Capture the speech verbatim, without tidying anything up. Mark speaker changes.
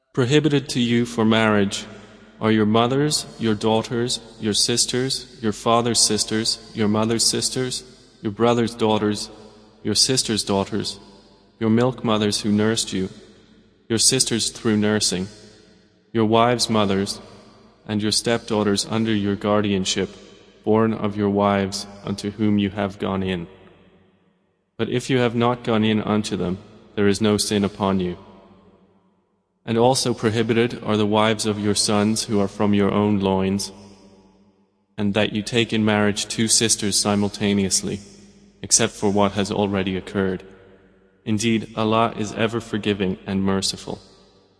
Speaker 1: Prohibited to you for marriage are your mothers, your daughters, your sisters, your father's sisters, your mother's sisters, your brother's daughters, your sister's daughters, your milk mothers who nursed you, your sisters through nursing, your wives' mothers, and your stepdaughters under your guardianship, born of your wives unto whom you have gone in. But if you have not gone in unto them, there is no sin upon you. And also prohibited are the wives of your sons who are from your own loins, and that you take in marriage two sisters simultaneously, except for what has already occurred. Indeed, Allah is ever forgiving and merciful.